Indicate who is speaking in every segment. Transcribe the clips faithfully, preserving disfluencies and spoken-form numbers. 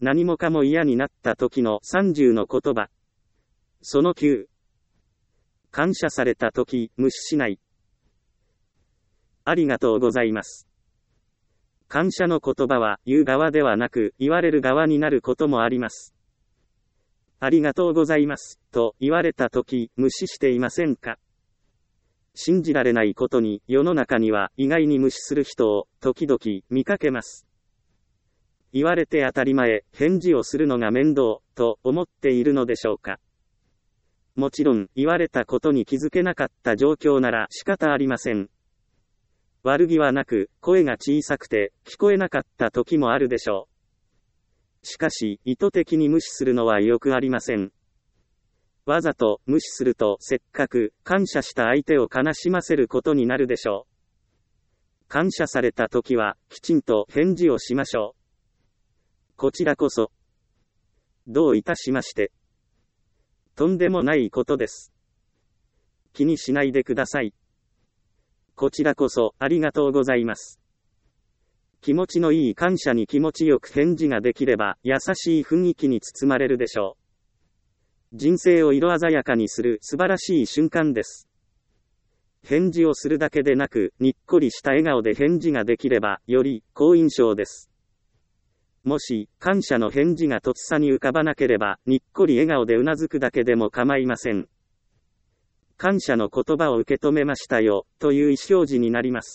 Speaker 1: 何もかも嫌になった時のさんじゅうの言葉。そのきゅう。感謝された時、無視しない。ありがとうございます。感謝の言葉は言う側ではなく言われる側になることもあります。ありがとうございます、と言われた時、無視していませんか？信じられないことに世の中には意外に無視する人を時々見かけます。言われて当たり前、返事をするのが面倒、と思っているのでしょうか。もちろん、言われたことに気づけなかった状況なら仕方ありません。悪気はなく、声が小さくて聞こえなかった時もあるでしょう。しかし、意図的に無視するのはよくありません。わざと無視するとせっかく感謝した相手を悲しませることになるでしょう。感謝された時はきちんと返事をしましょう。こちらこそ。どういたしまして。とんでもないことです。気にしないでください。こちらこそありがとうございます。気持ちのいい感謝に気持ちよく返事ができれば優しい雰囲気に包まれるでしょう。人生を色鮮やかにする素晴らしい瞬間です。返事をするだけでなく、にっこりした笑顔で返事ができれば、より好印象です。もし、感謝の返事がとっさに浮かばなければ、にっこり笑顔でうなずくだけでも構いません。感謝の言葉を受け止めましたよ、という意思表示になります。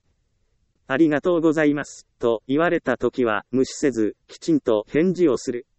Speaker 1: ありがとうございます、と言われたときは、無視せず、きちんと返事をする。